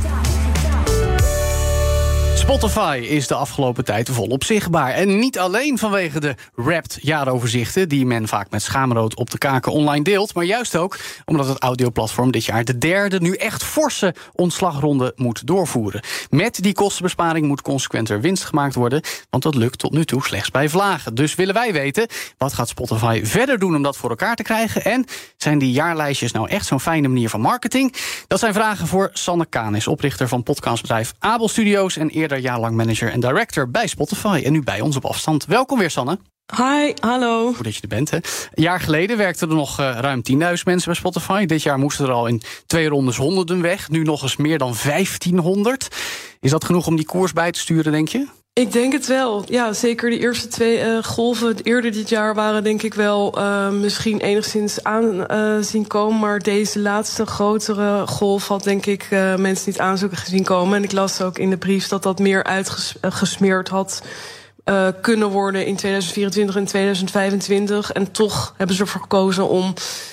Spotify is de afgelopen tijd volop zichtbaar. En niet alleen vanwege de Wrapped jaaroverzichten die men vaak met schaamrood op de kaken online deelt, maar juist ook omdat het audioplatform dit jaar de derde, nu echt forse ontslagronde moet doorvoeren. Met die kostenbesparing moet consequenter winst gemaakt worden, want dat lukt tot nu toe slechts bij vlagen. Dus willen wij weten, wat gaat Spotify verder doen om dat voor elkaar te krijgen? En zijn die jaarlijstjes nou echt zo'n fijne manier van marketing? Dat zijn vragen voor Sanne Kanis, oprichter van podcastbedrijf Abel Studios en eerder jaarlang manager en director bij Spotify. En nu bij ons op afstand. Welkom weer, Sanne. Hi, hallo. Goed dat je er bent, hè. Een jaar geleden werkten er nog ruim 10.000 mensen bij Spotify. Dit jaar moesten er al in 2 rondes honderden weg. Nu nog eens meer dan 1500. Is dat genoeg om die koers bij te sturen, denk je? Ik denk het wel. Ja, zeker de eerste 2 golven eerder dit jaar waren denk ik wel misschien enigszins aan zien komen. Maar deze laatste grotere golf had denk ik mensen niet aan zien komen. En ik las ook in de brief dat meer uitgesmeerd had kunnen worden in 2024 en 2025. En toch hebben ze ervoor gekozen om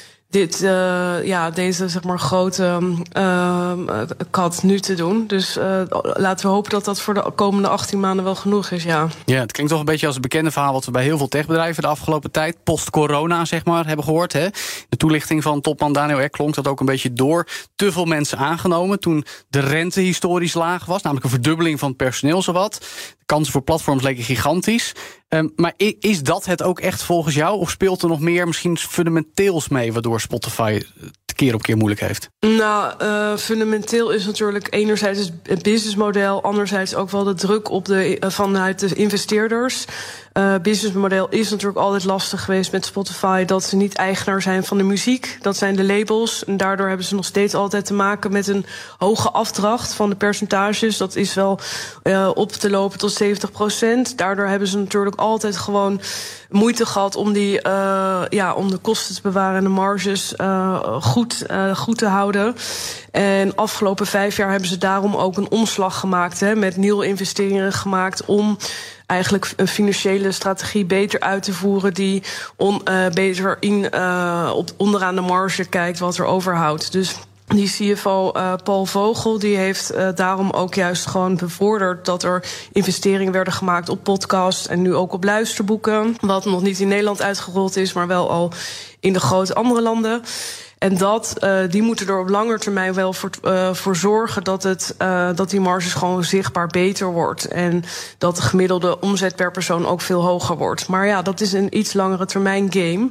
deze zeg maar grote cut nu te doen. Dus laten we hopen dat dat voor de komende 18 maanden wel genoeg is, ja. Ja, het klinkt toch een beetje als het bekende verhaal wat we bij heel veel techbedrijven de afgelopen tijd, post-corona zeg maar, hebben gehoord. Hè? De toelichting van topman Daniel Ek klonk dat ook een beetje door. Te veel mensen aangenomen toen de rente historisch laag was, namelijk een verdubbeling van het personeel zowat. De kansen voor platforms leken gigantisch. Maar is dat het ook echt volgens jou? Of speelt er nog meer misschien fundamenteels mee waardoor Spotify het keer op keer moeilijk heeft? Nou, fundamenteel is natuurlijk enerzijds het businessmodel, anderzijds ook wel de druk op vanuit de investeerders. Businessmodel is natuurlijk altijd lastig geweest met Spotify, dat ze niet eigenaar zijn van de muziek. Dat zijn de labels. En daardoor hebben ze nog steeds altijd te maken met een hoge afdracht van de percentages. Dat is wel op te lopen tot 70%. Daardoor hebben ze natuurlijk altijd gewoon moeite gehad om om de kosten te bewaren en de marges goed te houden. En afgelopen 5 jaar hebben ze daarom ook een omslag gemaakt, met nieuwe investeringen gemaakt om eigenlijk een financiële strategie beter uit te voeren die beter onderaan de marge kijkt wat er overhoudt. Dus die CFO Paul Vogel die heeft daarom ook juist gewoon bevorderd dat er investeringen werden gemaakt op podcast en nu ook op luisterboeken. Wat nog niet in Nederland uitgerold is, maar wel al in de grote andere landen. En die moeten er op lange termijn wel voor zorgen dat die marges gewoon zichtbaar beter wordt. En dat de gemiddelde omzet per persoon ook veel hoger wordt. Maar ja, dat is een iets langere termijn game.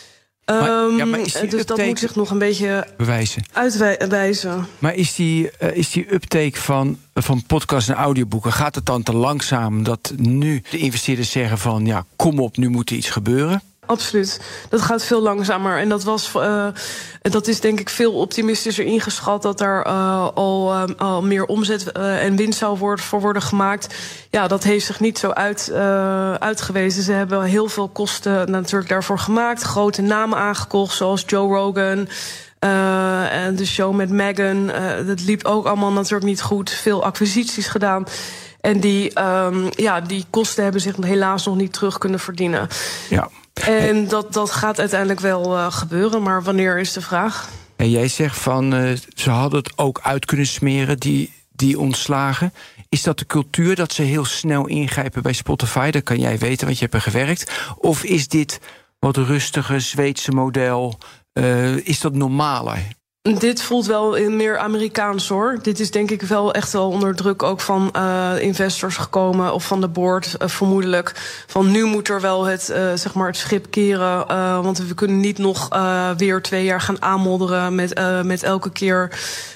Dus dat moet zich nog een beetje uitwijzen. Maar is die uptake van podcasts en audioboeken, gaat het dan te langzaam dat nu de investeerders zeggen van ja, kom op, nu moet er iets gebeuren? Absoluut. Dat gaat veel langzamer. En dat is denk ik veel optimistischer ingeschat dat daar al meer omzet en winst zou worden gemaakt. Ja, dat heeft zich niet zo uitgewezen. Ze hebben heel veel kosten natuurlijk daarvoor gemaakt. Grote namen aangekocht, zoals Joe Rogan. En de show met Meghan. Dat liep ook allemaal natuurlijk niet goed. Veel acquisities gedaan. En die kosten hebben zich helaas nog niet terug kunnen verdienen. Ja. En dat gaat uiteindelijk wel gebeuren, maar wanneer is de vraag? En jij zegt van, ze hadden het ook uit kunnen smeren, die ontslagen. Is dat de cultuur dat ze heel snel ingrijpen bij Spotify? Dat kan jij weten, want je hebt er gewerkt. Of is dit wat rustige Zweedse model, is dat normaler? Dit voelt wel meer Amerikaans, hoor. Dit is denk ik wel echt wel onder druk ook van investors gekomen, of van de board vermoedelijk. Van nu moet er wel het schip keren, want we kunnen niet nog weer 2 jaar gaan aanmodderen met elke keer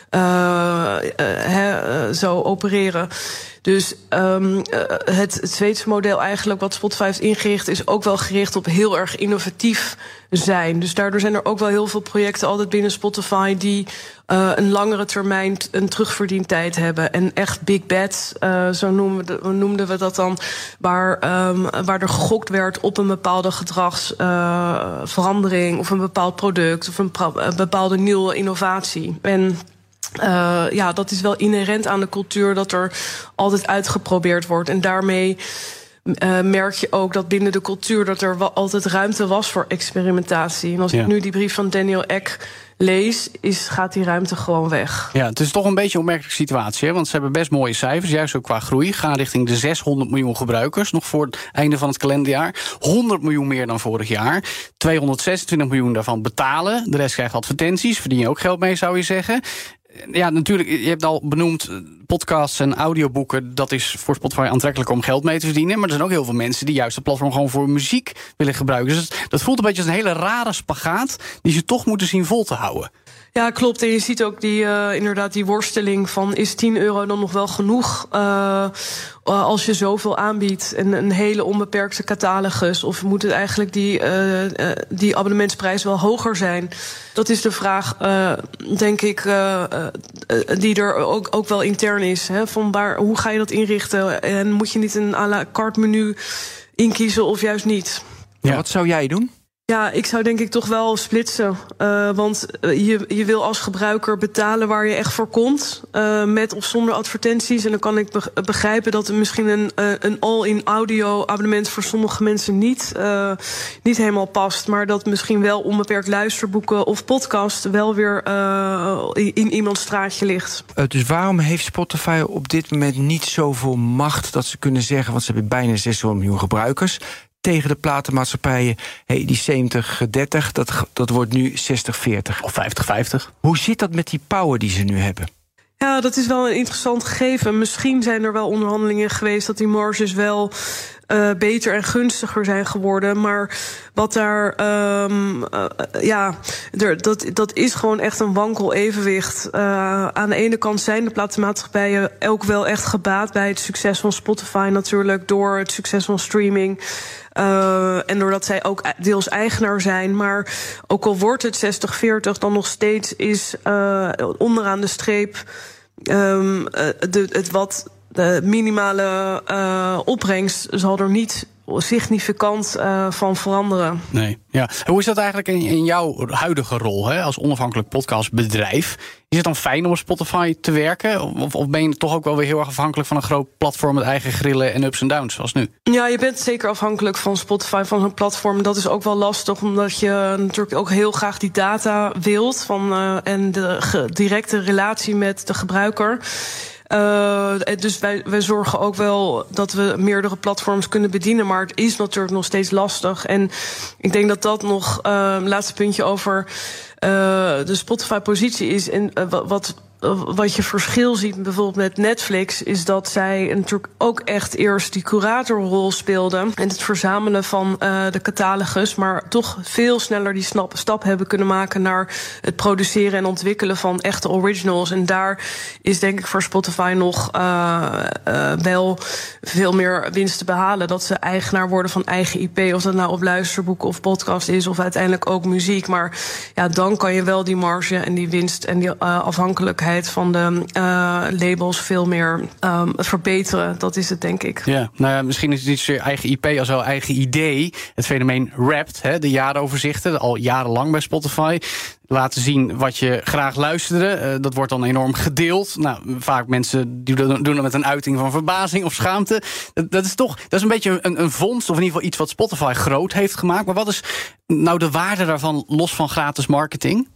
zo opereren. Dus het Zweedse model eigenlijk wat Spotify heeft ingericht is ook wel gericht op heel erg innovatief zijn. Dus daardoor zijn er ook wel heel veel projecten altijd binnen Spotify die een langere termijn een terugverdientijd hebben. En echt big bets, zo noemden we dat dan, waar er gegokt werd op een bepaalde gedragsverandering of een bepaald product of een bepaalde nieuwe innovatie. En dat is wel inherent aan de cultuur dat er altijd uitgeprobeerd wordt. En daarmee merk je ook dat binnen de cultuur dat er wel altijd ruimte was voor experimentatie. En als ik nu die brief van Daniel Ek lees, gaat die ruimte gewoon weg. Ja, het is toch een beetje een opmerkelijke situatie, hè? Want ze hebben best mooie cijfers, juist ook qua groei. Gaan richting de 600 miljoen gebruikers, nog voor het einde van het kalenderjaar. 100 miljoen meer dan vorig jaar. 226 miljoen daarvan betalen. De rest krijgt advertenties, verdien je ook geld mee, zou je zeggen. Ja, natuurlijk, je hebt al benoemd, podcasts en audioboeken, dat is voor Spotify aantrekkelijk om geld mee te verdienen. Maar er zijn ook heel veel mensen die juist het platform gewoon voor muziek willen gebruiken. Dus dat voelt een beetje als een hele rare spagaat die ze toch moeten zien vol te houden. Ja, klopt. En je ziet ook inderdaad die worsteling van, is €10 dan nog wel genoeg als je zoveel aanbiedt en een hele onbeperkte catalogus? Of moet het eigenlijk die abonnementsprijs wel hoger zijn? Dat is de vraag, denk ik, die er ook wel intern is. Hè? Van hoe ga je dat inrichten? En moet je niet een à la carte menu inkiezen of juist niet? Ja. Wat zou jij doen? Ja, ik zou denk ik toch wel splitsen. Want je wil als gebruiker betalen waar je echt voor komt. Met of zonder advertenties. En dan kan ik begrijpen dat er misschien een all-in audio abonnement voor sommige mensen niet helemaal past. Maar dat misschien wel onbeperkt luisterboeken of podcast wel weer in iemands straatje ligt. Dus waarom heeft Spotify op dit moment niet zoveel macht dat ze kunnen zeggen, want ze hebben bijna 600 miljoen gebruikers, tegen de platenmaatschappijen, die 70-30, dat wordt nu 60-40. Of 50-50. Hoe zit dat met die power die ze nu hebben? Ja, dat is wel een interessant gegeven. Misschien zijn er wel onderhandelingen geweest dat die marges wel beter en gunstiger zijn geworden. Maar wat daar, dat is gewoon echt een wankel evenwicht. Aan de ene kant zijn de platenmaatschappijen ook wel echt gebaat bij het succes van Spotify natuurlijk, door het succes van streaming. En doordat zij ook deels eigenaar zijn. Maar ook al wordt het 60-40, dan nog steeds is onderaan de streep de minimale opbrengst zal er niet significant van veranderen. Nee. Ja. Hoe is dat eigenlijk in jouw huidige rol, hè, als onafhankelijk podcastbedrijf? Is het dan fijn om op Spotify te werken? Of ben je toch ook wel weer heel erg afhankelijk van een groot platform met eigen grillen en ups en downs, zoals nu? Ja, je bent zeker afhankelijk van Spotify, van zo'n platform. Dat is ook wel lastig, omdat je natuurlijk ook heel graag die data wilt en de directe relatie met de gebruiker. Dus wij zorgen ook wel dat we meerdere platforms kunnen bedienen. Maar het is natuurlijk nog steeds lastig. En ik denk dat nog laatste puntje over de Spotify-positie is. En wat je verschil ziet bijvoorbeeld met Netflix, is dat zij natuurlijk ook echt eerst die curatorrol speelden en het verzamelen van de catalogus, maar toch veel sneller die stap hebben kunnen maken naar het produceren en ontwikkelen van echte originals. En daar is denk ik voor Spotify nog wel veel meer winst te behalen. Dat ze eigenaar worden van eigen IP, of dat nou op luisterboeken of podcast is, of uiteindelijk ook muziek. Maar ja, dan kan je wel die marge en die winst en die afhankelijkheid van de labels veel meer verbeteren. Dat is het, denk ik. Ja, nou ja, misschien is het niet zo'n eigen IP als wel eigen idee. Het fenomeen Wrapped, de jaaroverzichten, al jarenlang bij Spotify. Laten zien wat je graag luisterde. Dat wordt dan enorm gedeeld. Nou, vaak mensen die doen dat met een uiting van verbazing of schaamte. Dat is een beetje een vondst, of in ieder geval iets wat Spotify groot heeft gemaakt. Maar wat is nou de waarde daarvan, los van gratis marketing?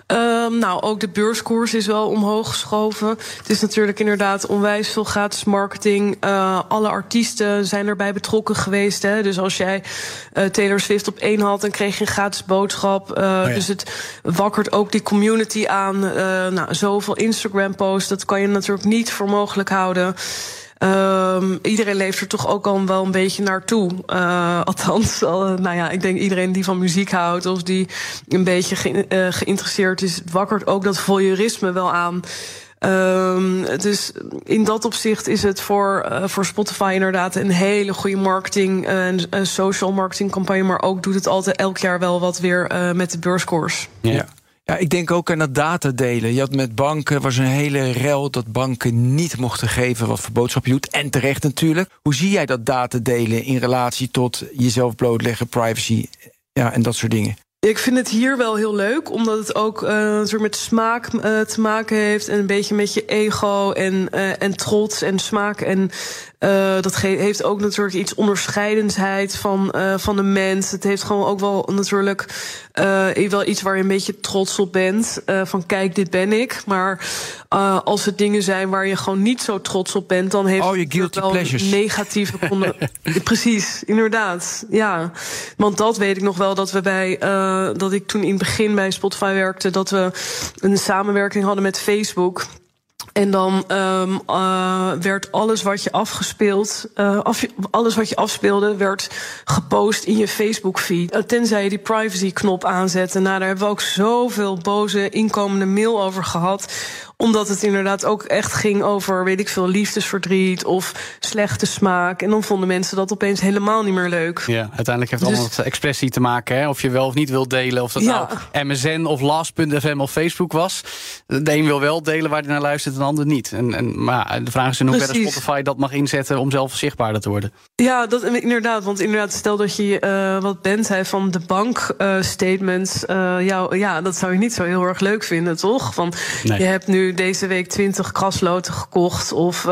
Ook de beurskoers is wel omhoog geschoven. Het is natuurlijk inderdaad onwijs veel gratis marketing. Alle artiesten zijn erbij betrokken geweest. Hè? Dus als jij Taylor Swift op 1 had, dan kreeg je een gratis boodschap. Dus het wakkert ook die community aan. Zoveel Instagram-posts, dat kan je natuurlijk niet voor mogelijk houden. Iedereen leeft er toch ook al wel een beetje naartoe. Althans, ik denk iedereen die van muziek houdt of die een beetje geïnteresseerd is, wakkert ook dat voyeurisme wel aan. Dus in dat opzicht is het voor Spotify inderdaad een hele goede marketing, een social marketing campagne, maar ook doet het altijd elk jaar wel wat weer met de beurskoers. Ja, ik denk ook aan dat datadelen. Je had met banken, was een hele rel dat banken niet mochten geven wat voor boodschap je doet. En terecht natuurlijk. Hoe zie jij dat datadelen in relatie tot jezelf blootleggen, privacy en dat soort dingen? Ik vind het hier wel heel leuk, omdat het ook met smaak te maken heeft. En een beetje met je ego en trots en smaak. En dat heeft ook natuurlijk iets onderscheidendheid van de mens. Het heeft gewoon ook wel natuurlijk wel iets waar je een beetje trots op bent. Van kijk, dit ben ik. Maar als het dingen zijn waar je gewoon niet zo trots op bent, dan heeft het wel negatieve Precies, inderdaad. Ja. Want dat weet ik nog wel, dat we dat ik toen in het begin bij Spotify werkte, dat we een samenwerking hadden met Facebook. En dan werd alles wat je afspeelde, werd gepost in je Facebook-feed. Tenzij je die privacy-knop aanzet. En daar hebben we ook zoveel boze inkomende mail over gehad. Omdat het inderdaad ook echt ging over, weet ik veel, liefdesverdriet of slechte smaak. En dan vonden mensen dat opeens helemaal niet meer leuk. Ja, uiteindelijk heeft het allemaal met expressie te maken. Hè? Of je wel of niet wilt delen. Of dat nou MSN of Last.fm of Facebook was. De een wil wel delen waar hij naar luistert en de ander niet. Maar de vraag is in hoeverre Spotify dat mag inzetten om zelf zichtbaarder te worden. Ja, dat inderdaad. Want inderdaad, stel dat je wat bent van de bankstatements. Dat zou je niet zo heel erg leuk vinden, toch? Want je hebt nu deze week 20 krasloten gekocht of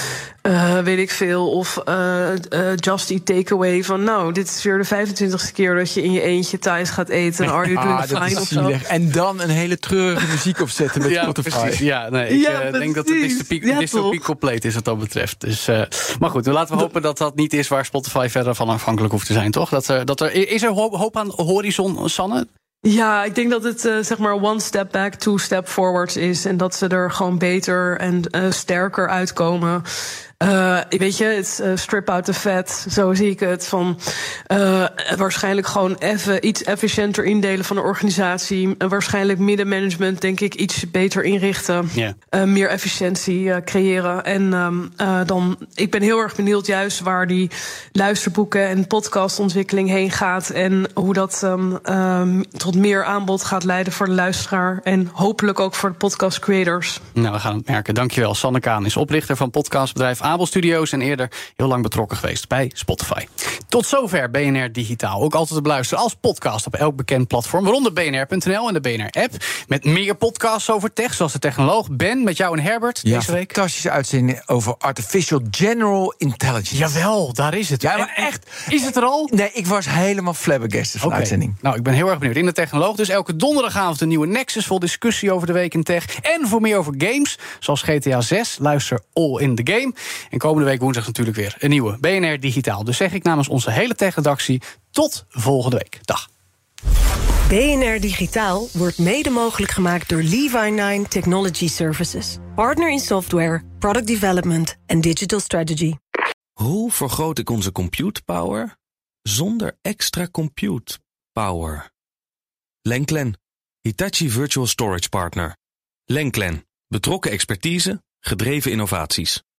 weet ik veel, of Just Eat Takeaway van dit is weer de 25e keer dat je in je eentje thuis gaat eten. Are you doing fine of zo? En dan een hele treurige muziek opzetten met Spotify. Precies. Ik denk dat het dystopiek compleet is wat dat betreft. Dus, maar goed, laten we hopen dat dat niet is waar Spotify verder van afhankelijk hoeft te zijn, toch? Is er hoop aan de horizon, Sanne? Ja, ik denk dat het one step back, 2 step forward is. En dat ze er gewoon beter en sterker uitkomen. Weet je, het strip out the fat, zo zie ik het. Van waarschijnlijk gewoon even iets efficiënter indelen van de organisatie. Waarschijnlijk middenmanagement, denk ik, iets beter inrichten. Meer efficiëntie creëren. En ik ben heel erg benieuwd juist waar die luisterboeken en podcastontwikkeling heen gaat. En hoe dat tot meer aanbod gaat leiden voor de luisteraar. En hopelijk ook voor de podcast creators. Nou, we gaan het merken. Dankjewel. Sanne Kaan is oprichter van podcastbedrijf Abel Studios en eerder heel lang betrokken geweest bij Spotify. Tot zover BNR Digitaal. Ook altijd te beluisteren als podcast op elk bekend platform, waaronder BNR.nl en de BNR-app. Met meer podcasts over tech, zoals de technoloog Ben, met jou en Herbert deze week. Fantastische uitzending over Artificial General Intelligence. Jawel, daar is het. Ja, maar echt. Is het er al? Nee, ik was helemaal flabbergasted van de uitzending. Nou, ik ben heel erg benieuwd. In de technoloog dus elke donderdagavond een nieuwe Nexus vol discussie over de week in tech. En voor meer over games, zoals GTA 6, luister All in the Game. En komende week woensdag natuurlijk weer een nieuwe BNR Digitaal. Dus zeg ik namens onze hele tech-redactie tot volgende week. Dag. BNR Digitaal wordt mede mogelijk gemaakt door Levi9 Technology Services. Partner in software, product development en digital strategy. Hoe vergroot ik onze compute power zonder extra compute power? Lenklen, Hitachi Virtual Storage Partner. Lenklen, betrokken expertise, gedreven innovaties.